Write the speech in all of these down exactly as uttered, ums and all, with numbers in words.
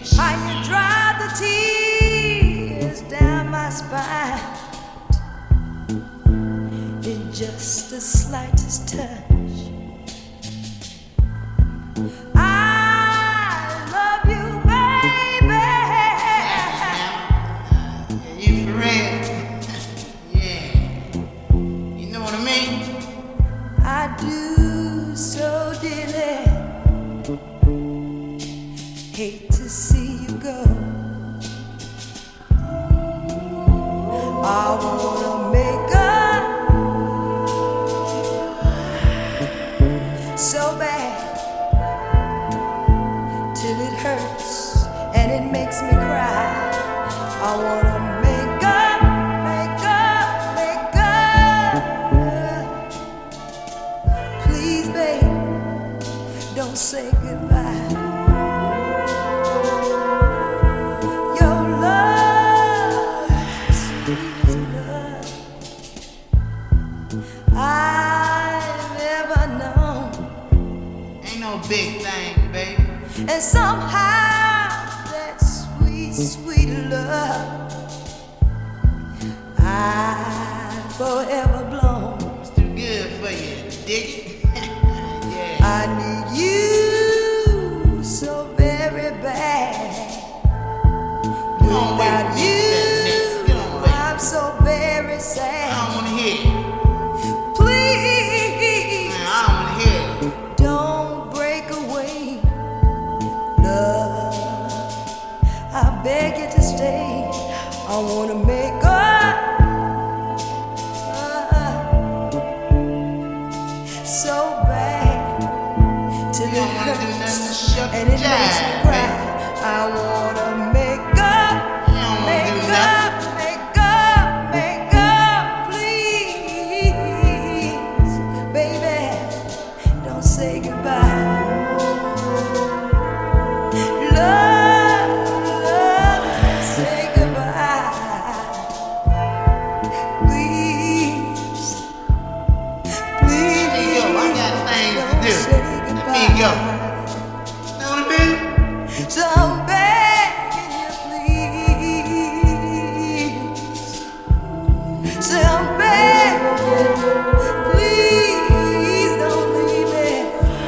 How you dry the tears down my spine in just the slightest touch. I love you, baby. Yeah, you for real? Yeah. You know what I mean? I do so dearly. Hate to see you go. I wanna make up so bad till it hurts and it makes me cry. I wanna make up, make up, make up. Please, baby, don't say goodbye. I've ever known. Ain't no big thing, baby. And somehow that sweet, sweet love I forever blown. It's too good for you, dig it? Yeah. I need you so very bad. Come on, Without baby. you, Get on, baby. I'm so very sad. I don't wanna hear it. Please, Man, I don't wanna hear it. don't break away, love. I beg you to stay. I wanna make up so bad till You it don't wanna do nothing hurts to shut and the it makes me jive, cry. baby. I wanna make up, You don't wanna make do up, nothing. make up, make up, please, baby, don't say goodbye. Love, love, don't say goodbye. Please, please, Let me go. I got things to don't do. say Let goodbye. me go. Know what I mean? So I'm begging you, please. So I'm begging you, please don't leave me.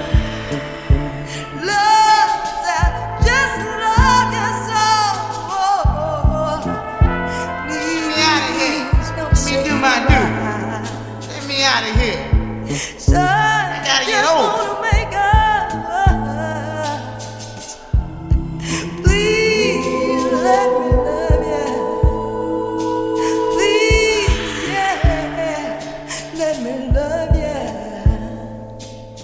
Love, I just love you so. Please don't Let me say do my goodbye. Let me out of here. So I gotta get just over. wanna make up. Please let me love you. Please, yeah, let me love you.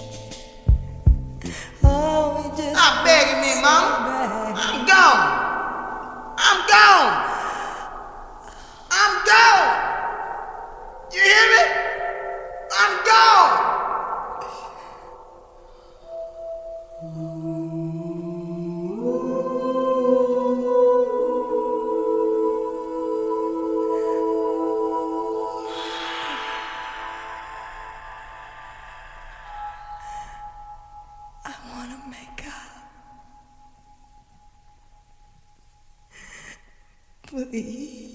Oh, we just Stop begging me, mama. back. I'm gone. I'm gone. I'm gone. You hear me? I'm gone. I wanna make up. Please.